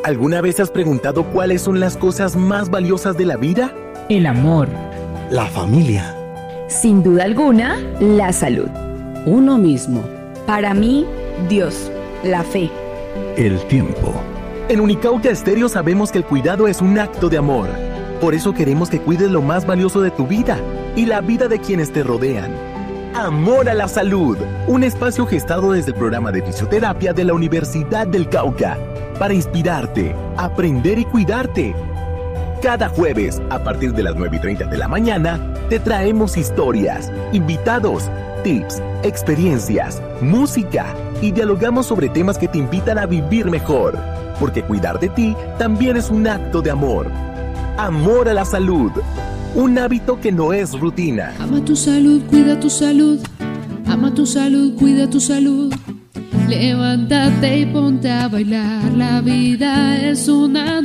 ¿Alguna vez has preguntado cuáles son las cosas más valiosas de la vida? El amor. La familia. Sin duda alguna, la salud. Uno mismo. Para mí, Dios, la fe. El tiempo. En Unicauca Estéreo sabemos que el cuidado es un acto de amor. Por eso queremos que cuides lo más valioso de tu vida y la vida de quienes te rodean. Amor a la Salud, un espacio gestado desde el programa de fisioterapia de la Universidad del Cauca, para inspirarte, aprender y cuidarte. Cada jueves, a partir de las 9:30 de la mañana, te traemos historias, invitados, tips, experiencias, música y dialogamos sobre temas que te invitan a vivir mejor, porque cuidar de ti también es un acto de amor. Amor a la Salud, un hábito que no es rutina. Ama tu salud, cuida tu salud. Ama tu salud, cuida tu salud. Levántate y ponte a bailar. La vida es una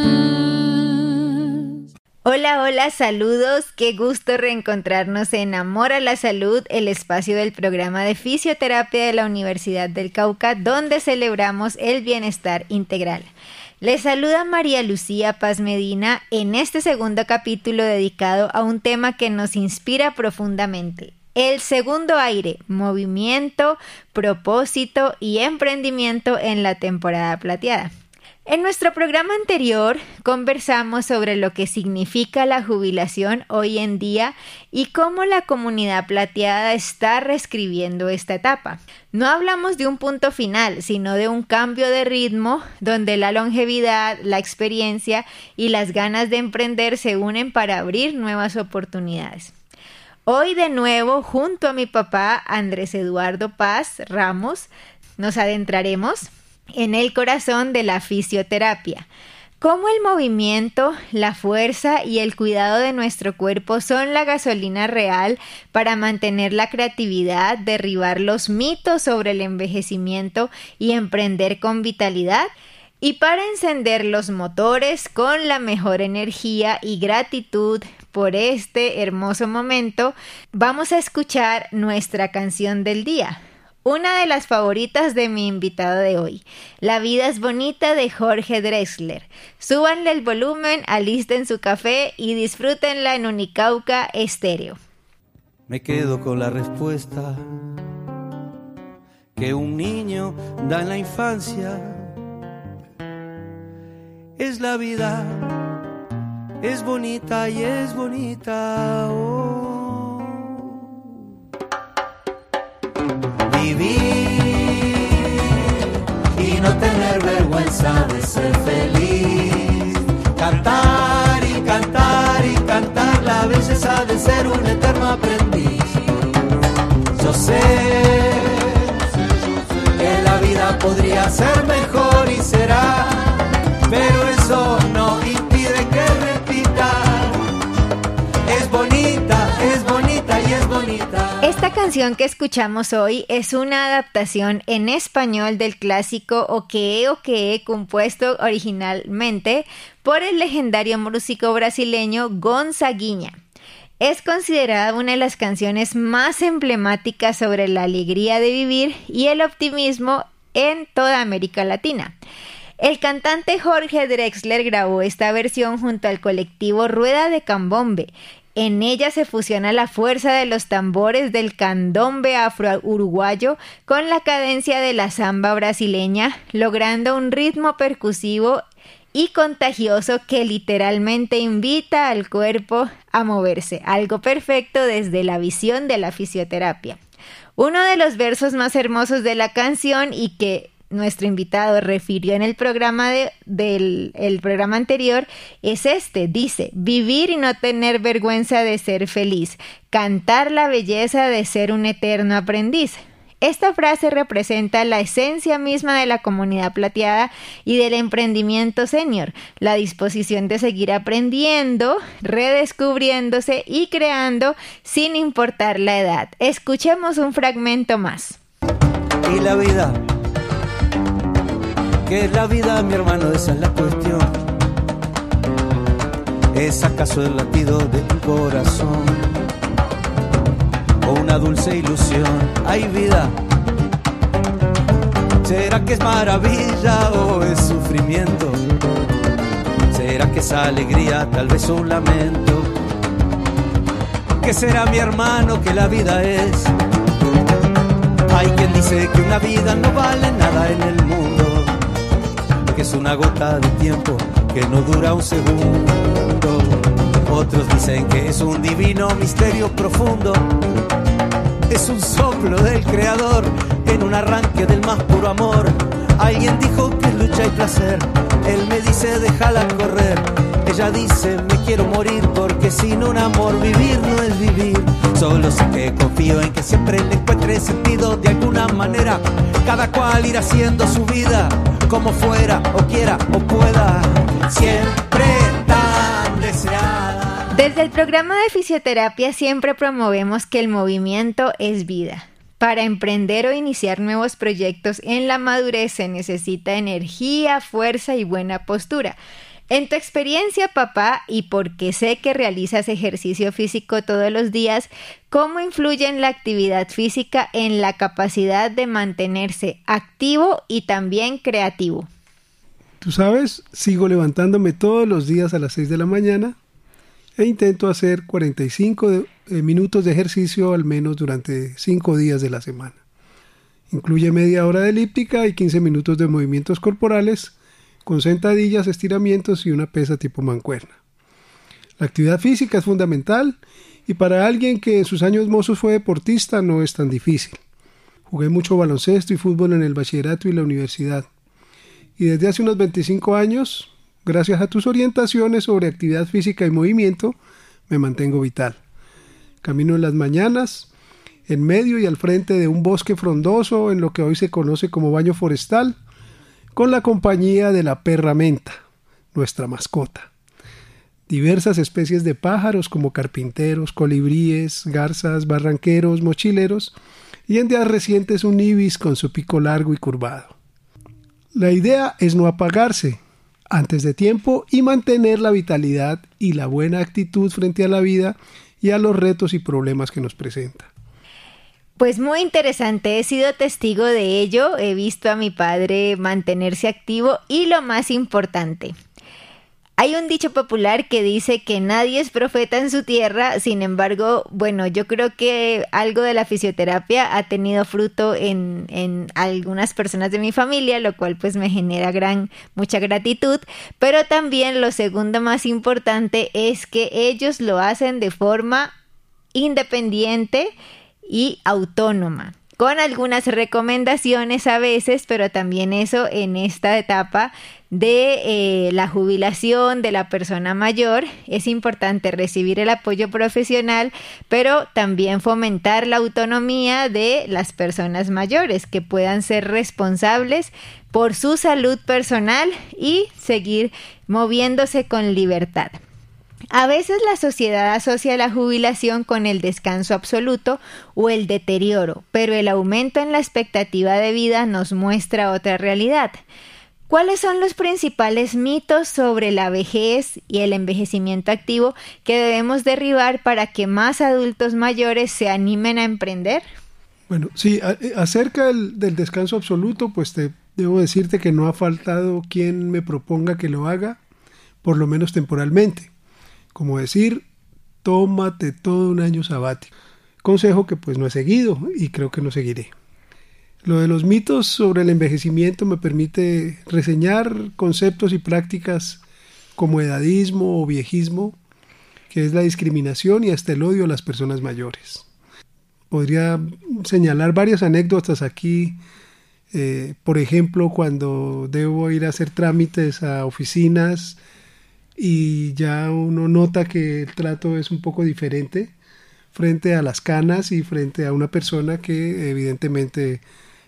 nomás. Hola, hola, saludos. Qué gusto reencontrarnos en Amor a la Salud, el espacio del programa de fisioterapia de la Universidad del Cauca, donde celebramos el bienestar integral. Les saluda María Lucía Paz Medina en este segundo capítulo dedicado a un tema que nos inspira profundamente: el segundo aire, movimiento, propósito y emprendimiento en la temporada plateada. En nuestro programa anterior conversamos sobre lo que significa la jubilación hoy en día y cómo la comunidad plateada está reescribiendo esta etapa. No hablamos de un punto final, sino de un cambio de ritmo donde la longevidad, la experiencia y las ganas de emprender se unen para abrir nuevas oportunidades. Hoy de nuevo, junto a mi papá Andrés Eduardo Paz Ramos, nos adentraremos en el corazón de la fisioterapia. Cómo el movimiento, la fuerza y el cuidado de nuestro cuerpo son la gasolina real para mantener la creatividad, derribar los mitos sobre el envejecimiento y emprender con vitalidad. Y para encender los motores con la mejor energía y gratitud por este hermoso momento, vamos a escuchar nuestra canción del día. Una de las favoritas de mi invitado de hoy, La vida es bonita, de Jorge Drexler. Súbanle el volumen, alisten su café y disfrútenla en Unicauca Estéreo. Me quedo con la respuesta que un niño da en la infancia. Es la vida, es bonita y es bonita. Oh. Vivir y no tener vergüenza de ser feliz. Cantar y cantar y cantar la belleza de ser un eterno aprendiz. Yo sé que la vida podría ser mejor y será, pero eso no impide que repita. Es bonita y es bonita. Esta canción que escuchamos hoy es una adaptación en español del clásico Okeé, compuesto originalmente por el legendario músico brasileño Gonzaguinha. Es considerada una de las canciones más emblemáticas sobre la alegría de vivir y el optimismo en toda América Latina. El cantante Jorge Drexler grabó esta versión junto al colectivo Rueda de Candombe. En ella se fusiona la fuerza de los tambores del candombe afro-uruguayo con la cadencia de la samba brasileña, logrando un ritmo percusivo y contagioso que literalmente invita al cuerpo a moverse, algo perfecto desde la visión de la fisioterapia. Uno de los versos más hermosos de la canción y que nuestro invitado refirió en el programa el programa anterior es este. Dice: vivir y no tener vergüenza de ser feliz, cantar la belleza de ser un eterno aprendiz. Esta frase representa la esencia misma de la comunidad plateada y del emprendimiento senior, la disposición de seguir aprendiendo, redescubriéndose y creando sin importar la edad. Escuchemos un fragmento más. Y la vida, ¿qué es la vida, mi hermano? Esa es la cuestión. ¿Es acaso el latido de tu corazón o una dulce ilusión? Hay vida, ¿Será que es maravilla o es sufrimiento? ¿Será que es alegría, tal vez un lamento? ¿Qué será, mi hermano, que la vida es? Hay quien dice que una vida no vale nada en el mundo, que es una gota de tiempo que no dura un segundo. Otros dicen que es un divino misterio profundo, es un soplo del creador en un arranque del más puro amor. Alguien dijo que es lucha y placer, él me dice déjala correr. Ella dice me quiero morir porque sin un amor vivir no es vivir. Solo sé que confío en que siempre le encuentre sentido de alguna manera. Cada cual irá haciendo su vida como fuera o quiera o pueda, siempre tan deseada. Desde el programa de fisioterapia siempre promovemos que el movimiento es vida. Para emprender o iniciar nuevos proyectos en la madurez se necesita energía, fuerza y buena postura. En tu experiencia, papá, y porque sé que realizas ejercicio físico todos los días, ¿cómo influye la actividad física en la capacidad de mantenerse activo y también creativo? Tú sabes, sigo levantándome todos los días a las 6 de la mañana e intento hacer 45 minutos de ejercicio al menos durante 5 días de la semana. Incluye media hora de elíptica y 15 minutos de movimientos corporales con sentadillas, estiramientos y una pesa tipo mancuerna. La actividad física es fundamental y para alguien que en sus años mozos fue deportista no es tan difícil. Jugué mucho baloncesto y fútbol en el bachillerato y la universidad. Y desde hace unos 25 años, gracias a tus orientaciones sobre actividad física y movimiento, me mantengo vital. Camino en las mañanas, en medio y al frente de un bosque frondoso en lo que hoy se conoce como baño forestal, con la compañía de la perra menta, nuestra mascota. Diversas especies de pájaros como carpinteros, colibríes, garzas, barranqueros, mochileros y en días recientes un ibis con su pico largo y curvado. La idea es no apagarse antes de tiempo y mantener la vitalidad y la buena actitud frente a la vida y a los retos y problemas que nos presenta. Pues muy interesante, he sido testigo de ello, he visto a mi padre mantenerse activo y lo más importante, hay un dicho popular que dice que nadie es profeta en su tierra. Sin embargo, bueno, yo creo que algo de la fisioterapia ha tenido fruto en algunas personas de mi familia, lo cual pues me genera mucha gratitud, pero también lo segundo más importante es que ellos lo hacen de forma independiente y autónoma, con algunas recomendaciones a veces, pero también eso en esta etapa de la jubilación de la persona mayor es importante recibir el apoyo profesional, pero también fomentar la autonomía de las personas mayores que puedan ser responsables por su salud personal y seguir moviéndose con libertad. A veces la sociedad asocia la jubilación con el descanso absoluto o el deterioro, pero el aumento en la expectativa de vida nos muestra otra realidad. ¿Cuáles son los principales mitos sobre la vejez y el envejecimiento activo que debemos derribar para que más adultos mayores se animen a emprender? Bueno, sí, acerca del descanso absoluto, pues debo decirte que no ha faltado quien me proponga que lo haga, por lo menos temporalmente. Como decir, tómate todo un año sabático. Consejo que pues no he seguido y creo que no seguiré. Lo de los mitos sobre el envejecimiento me permite reseñar conceptos y prácticas como edadismo o viejismo, que es la discriminación y hasta el odio a las personas mayores. Podría señalar varias anécdotas aquí, por ejemplo, cuando debo ir a hacer trámites a oficinas y ya uno nota que el trato es un poco diferente frente a las canas y frente a una persona que evidentemente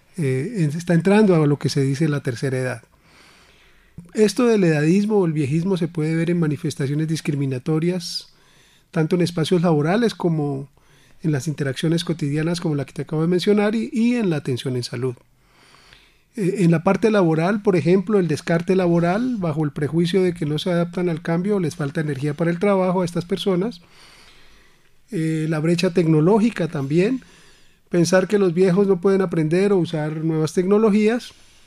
está entrando a lo que se dice la tercera edad. Esto del edadismo o el viejismo se puede ver en manifestaciones discriminatorias tanto en espacios laborales como en las interacciones cotidianas como la que te acabo de mencionar y en la atención en salud. En la parte laboral, por ejemplo, el descarte laboral bajo el prejuicio de que no se adaptan al cambio o les falta energía para el trabajo a estas personas. La brecha tecnológica también, pensar que los viejos no pueden aprender o usar nuevas tecnologías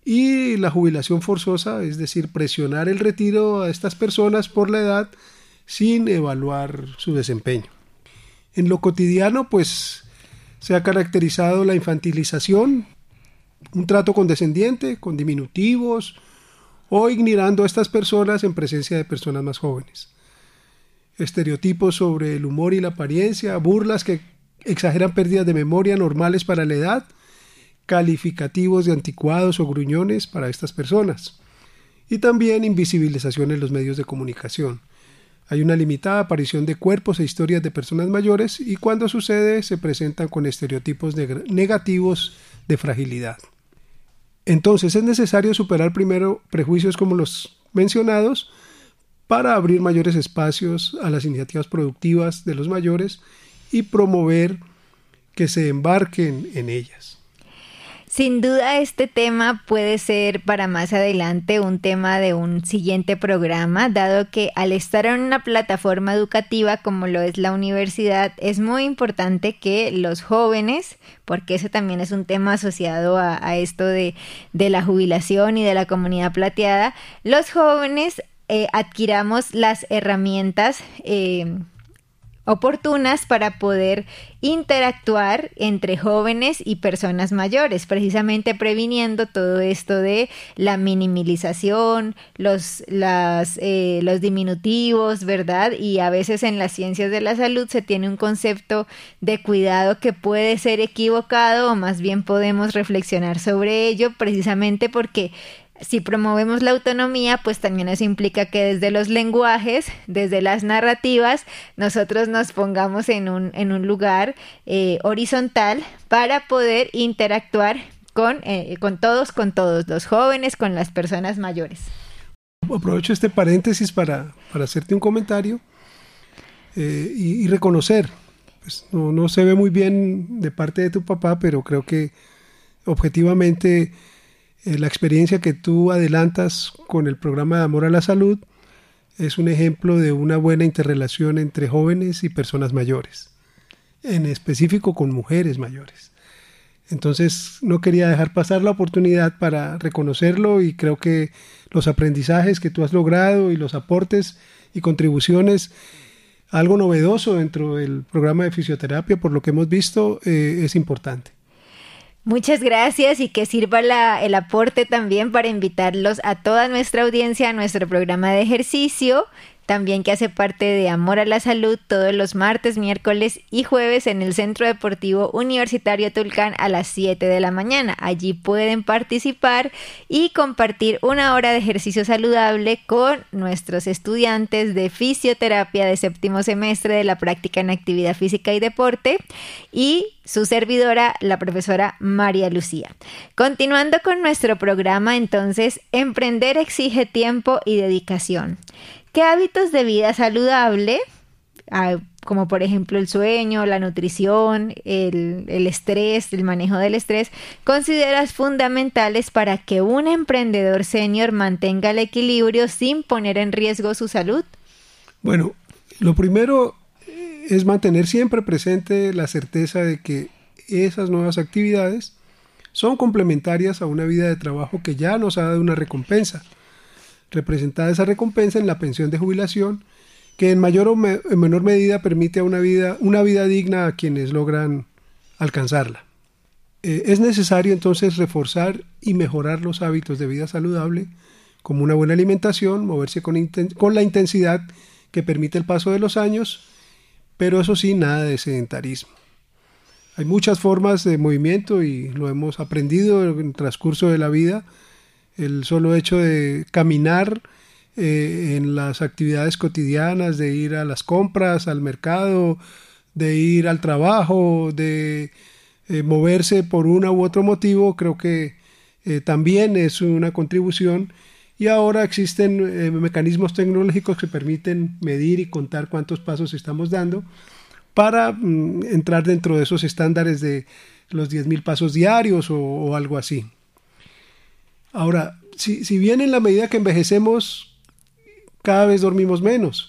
y la jubilación forzosa, es decir, presionar el retiro a estas personas por la edad sin evaluar su desempeño. En lo cotidiano, pues, se ha caracterizado la infantilización, un trato condescendiente, con diminutivos, o ignorando a estas personas en presencia de personas más jóvenes. Estereotipos sobre el humor y la apariencia, burlas que exageran pérdidas de memoria normales para la edad, calificativos de anticuados o gruñones para estas personas, y también invisibilización en los medios de comunicación. Hay una limitada aparición de cuerpos e historias de personas mayores y cuando sucede se presentan con estereotipos negativos de fragilidad. Entonces es necesario superar primero prejuicios como los mencionados para abrir mayores espacios a las iniciativas productivas de los mayores y promover que se embarquen en ellas. Sin duda este tema puede ser para más adelante un tema de un siguiente programa, dado que al estar en una plataforma educativa como lo es la universidad, es muy importante que los jóvenes, porque ese también es un tema asociado a esto de la jubilación y de la comunidad plateada, los jóvenes adquiramos las herramientas oportunas para poder interactuar entre jóvenes y personas mayores, precisamente previniendo todo esto de la minimización, los diminutivos, ¿verdad? Y a veces en las ciencias de la salud se tiene un concepto de cuidado que puede ser equivocado o más bien podemos reflexionar sobre ello precisamente porque si promovemos la autonomía, pues también eso implica que desde los lenguajes, desde las narrativas, nosotros nos pongamos en un lugar horizontal para poder interactuar con todos, los jóvenes, con las personas mayores. Aprovecho este paréntesis para hacerte un comentario y reconocer, pues no se ve muy bien de parte de tu papá, pero creo que objetivamente la experiencia que tú adelantas con el programa de Amor a la Salud es un ejemplo de una buena interrelación entre jóvenes y personas mayores, en específico con mujeres mayores. Entonces no quería dejar pasar la oportunidad para reconocerlo y creo que los aprendizajes que tú has logrado y los aportes y contribuciones, algo novedoso dentro del programa de fisioterapia, por lo que hemos visto, es importante. Muchas gracias y que sirva el aporte también para invitarlos a toda nuestra audiencia a nuestro programa de ejercicio, también que hace parte de Amor a la Salud todos los martes, miércoles y jueves en el Centro Deportivo Universitario Tulcán a las 7 de la mañana. Allí pueden participar y compartir una hora de ejercicio saludable con nuestros estudiantes de fisioterapia de séptimo semestre de la práctica en actividad física y deporte y su servidora, la profesora María Lucía. Continuando con nuestro programa, entonces, emprender exige tiempo y dedicación. ¿Qué hábitos de vida saludable, como por ejemplo el sueño, la nutrición, el estrés, el manejo del estrés, consideras fundamentales para que un emprendedor senior mantenga el equilibrio sin poner en riesgo su salud? Bueno, lo primero es mantener siempre presente la certeza de que esas nuevas actividades son complementarias a una vida de trabajo que ya nos ha dado una recompensa. Representada esa recompensa en la pensión de jubilación, que en mayor o menor medida permite a una vida digna a quienes logran alcanzarla. Es necesario entonces reforzar y mejorar los hábitos de vida saludable, como una buena alimentación, moverse con la intensidad que permite el paso de los años, pero eso sí, nada de sedentarismo. Hay muchas formas de movimiento y lo hemos aprendido en el transcurso de la vida. El solo hecho de caminar en las actividades cotidianas, de ir a las compras, al mercado, de ir al trabajo, de moverse por uno u otro motivo, creo que también es una contribución. Y ahora existen mecanismos tecnológicos que permiten medir y contar cuántos pasos estamos dando para entrar dentro de esos estándares de los 10.000 pasos diarios o algo así. Ahora, si bien en la medida que envejecemos, cada vez dormimos menos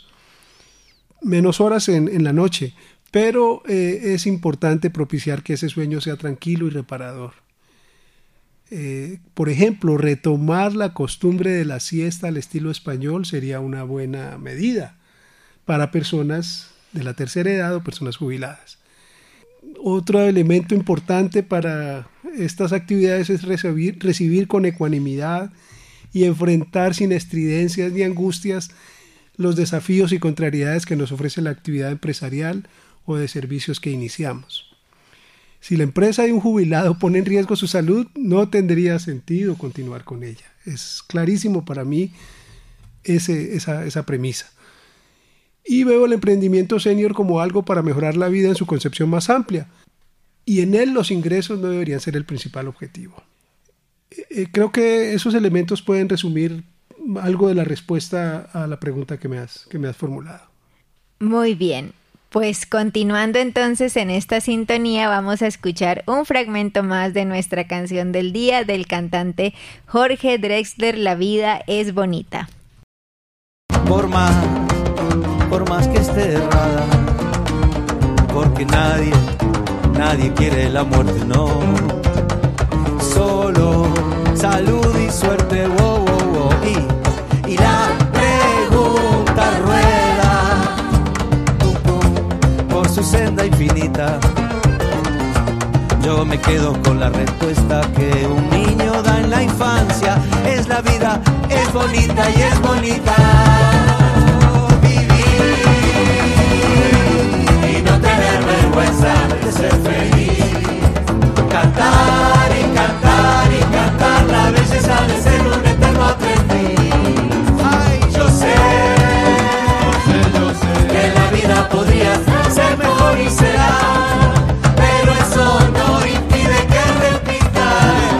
horas en la noche, pero es importante propiciar que ese sueño sea tranquilo y reparador. Por ejemplo, retomar la costumbre de la siesta al estilo español sería una buena medida para personas de la tercera edad o personas jubiladas. Otro elemento importante para estas actividades es recibir con ecuanimidad y enfrentar sin estridencias ni angustias los desafíos y contrariedades que nos ofrece la actividad empresarial o de servicios que iniciamos. Si la empresa de un jubilado pone en riesgo su salud, no tendría sentido continuar con ella. Es clarísimo para mí esa premisa. Y veo el emprendimiento senior como algo para mejorar la vida en su concepción más amplia. Y en él los ingresos no deberían ser el principal objetivo. Creo que esos elementos pueden resumir algo de la respuesta a la pregunta que me has formulado. Muy bien. Pues continuando entonces en esta sintonía, vamos a escuchar un fragmento más de nuestra canción del día del cantante Jorge Drexler, La vida es bonita. Por más que esté errada, porque nadie quiere la muerte, no. Solo salud y suerte, wow, wow, wow. Y la pregunta rueda por su senda infinita. Yo me quedo con la respuesta que un niño da en la infancia. Es la vida, es bonita y es bonita. De ser feliz, cantar y cantar y cantar la belleza de ser un eterno aprendiz. Ay, yo sé que la vida podría ser mejor y será, pero eso no impide que repita.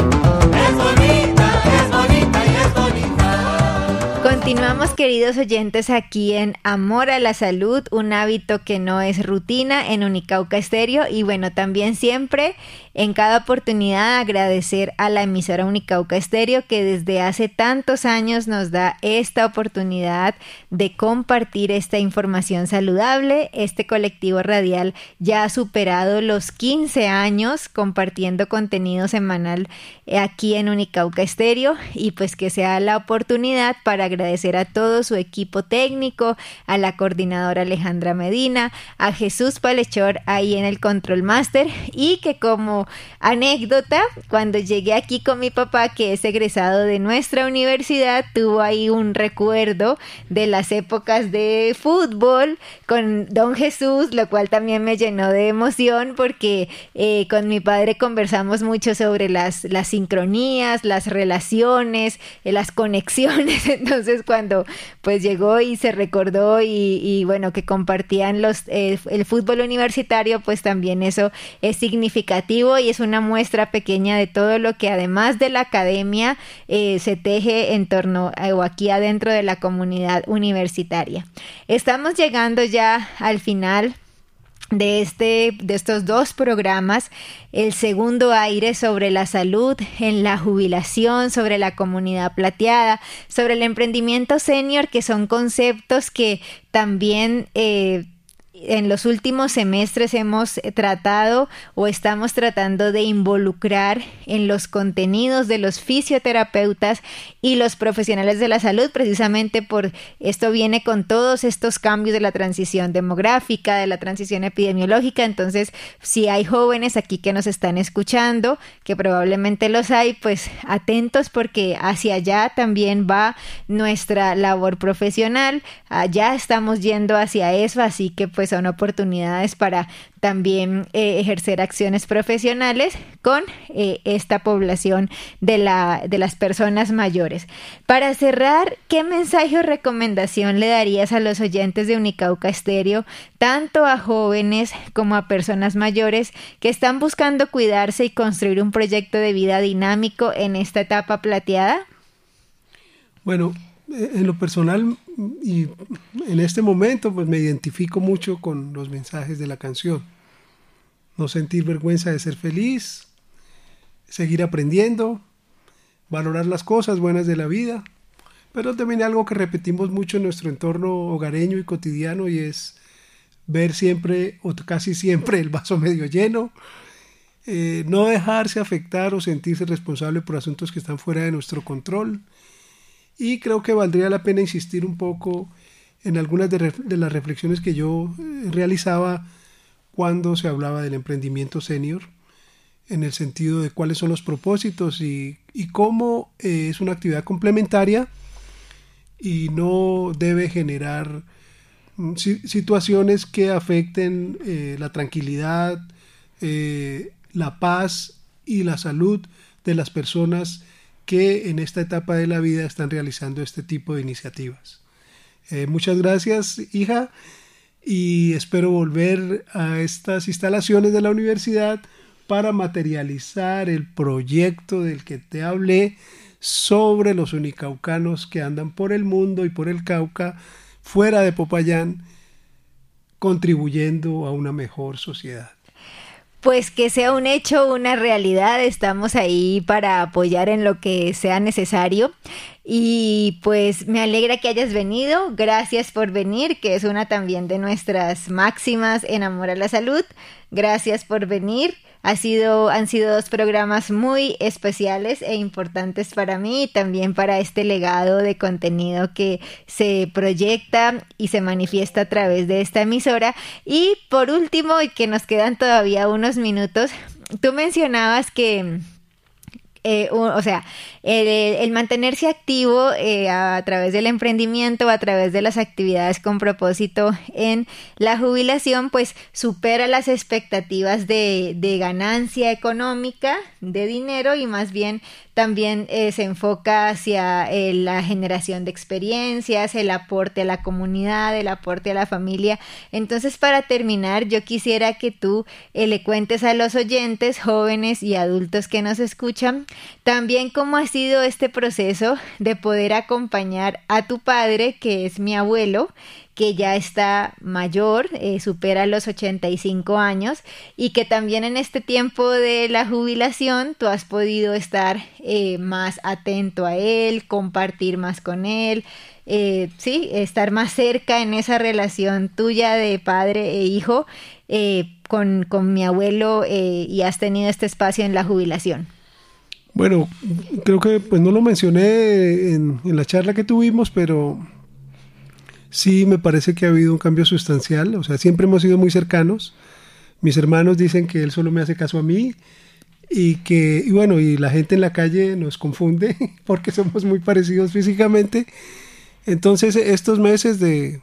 Es bonita y es bonita. Continuamos, queridos oyentes, aquí en Amor a la Salud, un hábito que no es rutina en Unicauca Estéreo. Y bueno, también siempre, en cada oportunidad, agradecer a la emisora Unicauca Estéreo, que desde hace tantos años nos da esta oportunidad de compartir esta información saludable. Este colectivo radial ya ha superado los 15 años compartiendo contenido semanal aquí en Unicauca Estéreo, y pues que sea la oportunidad para agradecer a todo su equipo técnico, a la coordinadora Alejandra Medina, a Jesús Palechor ahí en el Control Master, y que como anécdota, cuando llegué aquí con mi papá, que es egresado de nuestra universidad, tuvo ahí un recuerdo de las épocas de fútbol con don Jesús, lo cual también me llenó de emoción porque con mi padre conversamos mucho sobre las sincronías, las relaciones, las conexiones. Entonces cuando pues llegó y se recordó y bueno, que compartían el fútbol universitario, pues también eso es significativo y es una muestra pequeña de todo lo que además de la academia se teje en torno o aquí adentro de la comunidad universitaria. Estamos llegando ya al final de estos dos programas, el segundo aire sobre la salud en la jubilación, sobre la comunidad plateada, sobre el emprendimiento senior, que son conceptos que también en los últimos semestres hemos tratado o estamos tratando de involucrar en los contenidos de los fisioterapeutas y los profesionales de la salud, precisamente por esto viene con todos estos cambios de la transición demográfica, de la transición epidemiológica. Entonces, si hay jóvenes aquí que nos están escuchando, que probablemente los hay, pues atentos, porque hacia allá también va nuestra labor profesional, allá estamos yendo hacia eso, así que pues son oportunidades para también ejercer acciones profesionales con esta población de las personas mayores. Para cerrar, ¿qué mensaje o recomendación le darías a los oyentes de Unicauca Estéreo, tanto a jóvenes como a personas mayores que están buscando cuidarse y construir un proyecto de vida dinámico en esta etapa plateada? Bueno, en lo personal y en este momento pues me identifico mucho con los mensajes de la canción. No sentir vergüenza de ser feliz, seguir aprendiendo, valorar las cosas buenas de la vida, pero también algo que repetimos mucho en nuestro entorno hogareño y cotidiano, y es ver siempre o casi siempre el vaso medio lleno, no dejarse afectar o sentirse responsable por asuntos que están fuera de nuestro control. Y creo que valdría la pena insistir un poco en algunas de las reflexiones que yo realizaba cuando se hablaba del emprendimiento senior, en el sentido de cuáles son los propósitos y cómo es una actividad complementaria y no debe generar situaciones que afecten la tranquilidad, la paz y la salud de las personas que en esta etapa de la vida están realizando este tipo de iniciativas. Muchas gracias, hija, y espero volver a estas instalaciones de la universidad para materializar el proyecto del que te hablé sobre los unicaucanos que andan por el mundo y por el Cauca, fuera de Popayán, contribuyendo a una mejor sociedad. Pues que sea un hecho, una realidad, estamos ahí para apoyar en lo que sea necesario. Y pues me alegra que hayas venido, gracias por venir, que es una también de nuestras máximas en Amor a la Salud. Gracias por venir. Han sido 2 programas muy especiales e importantes para mí y también para este legado de contenido que se proyecta y se manifiesta a través de esta emisora. Y por último, y que nos quedan todavía unos minutos, tú mencionabas que el mantenerse activo a través del emprendimiento, a través de las actividades con propósito en la jubilación, pues supera las expectativas de ganancia económica, de dinero, y más bien también se enfoca hacia la generación de experiencias, el aporte a la comunidad, el aporte a la familia. Entonces, para terminar, yo quisiera que tú le cuentes a los oyentes, jóvenes y adultos que nos escuchan, también cómo ha sido este proceso de poder acompañar a tu padre, que es mi abuelo, que ya está mayor, supera los 85 años, y que también en este tiempo de la jubilación tú has podido estar más atento a él, compartir más con él, estar más cerca en esa relación tuya de padre e hijo con mi abuelo, y has tenido este espacio en la jubilación. Bueno, creo que pues no lo mencioné en la charla que tuvimos, pero sí me parece que ha habido un cambio sustancial. O sea, siempre hemos sido muy cercanos. Mis hermanos dicen que él solo me hace caso a mí y la gente en la calle nos confunde porque somos muy parecidos físicamente. Entonces, estos meses que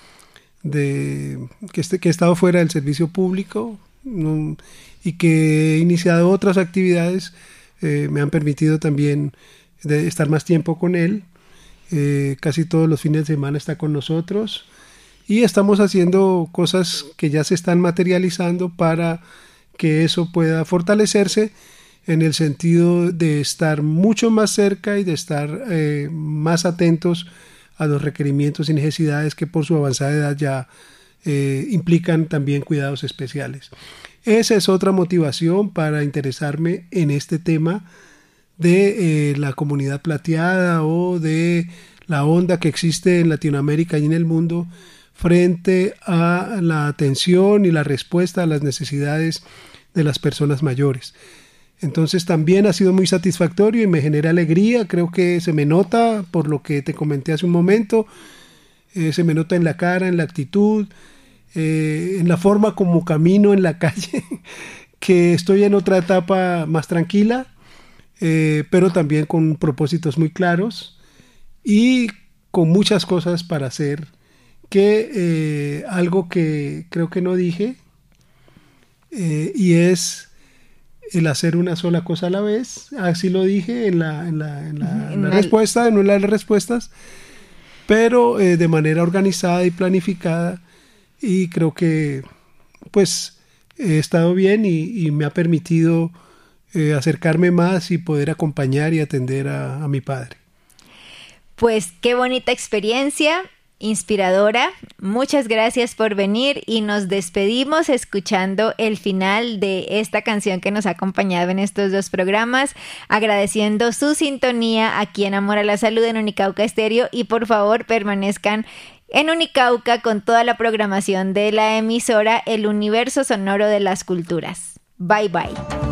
he estado fuera del servicio público y que he iniciado otras actividades, me han permitido también estar más tiempo con él. Casi todos los fines de semana está con nosotros y estamos haciendo cosas que ya se están materializando para que eso pueda fortalecerse, en el sentido de estar mucho más cerca y de estar más atentos a los requerimientos y necesidades que por su avanzada edad ya implican también cuidados especiales. Esa es otra motivación para interesarme en este tema de la comunidad plateada o de la onda que existe en Latinoamérica y en el mundo frente a la atención y la respuesta a las necesidades de las personas mayores. Entonces también ha sido muy satisfactorio y me genera alegría. Creo que se me nota por lo que te comenté hace un momento, se me nota en la cara, en la actitud, en la forma como camino en la calle, que estoy en otra etapa más tranquila, pero también con propósitos muy claros y con muchas cosas para hacer, que algo que creo que no dije, y es el hacer una sola cosa a la vez. Así lo dije en la respuesta, en una de las respuestas, pero de manera organizada y planificada, y creo que pues he estado bien y me ha permitido acercarme más y poder acompañar y atender a mi padre. Pues qué bonita experiencia, inspiradora. Muchas gracias por venir y nos despedimos escuchando el final de esta canción que nos ha acompañado en estos 2 programas, agradeciendo su sintonía aquí en Amor a la Salud en Unicauca Estéreo, y por favor permanezcan en Unicauca con toda la programación de la emisora El Universo Sonoro de las Culturas. Bye bye.